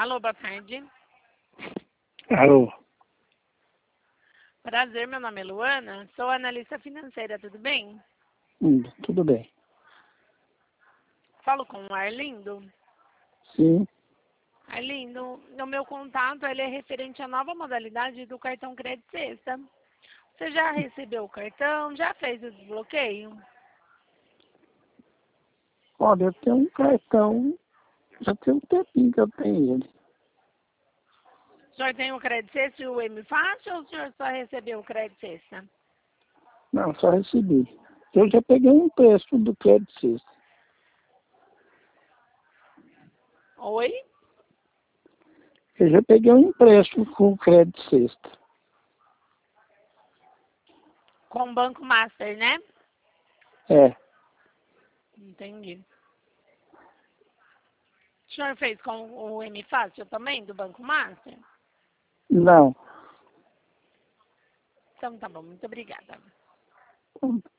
Alô, boa tarde. Alô, Prazer, meu nome é Luana, sou analista financeira, tudo bem? tudo bem. Falo com o Arlindo. Sim, Arlindo, no meu contato, ele é referente à nova modalidade do cartão Crédito Sexta. Você já recebeu o cartão? Já fez o desbloqueio? olha, eu tenho um cartão, já tem um tempinho que eu tenho ele. O senhor tem o Crédito Sexta e o M Fácil ou o senhor só recebeu o Crédito Sexta? Não, só recebi. Eu já peguei um empréstimo do Crédito Sexta. Oi? Eu já peguei um empréstimo com o Crédito Sexta. Com o Banco Master, né? É, Entendi. O senhor fez com o M Fácil também, do Banco Master? não. Então tá bom, muito obrigada.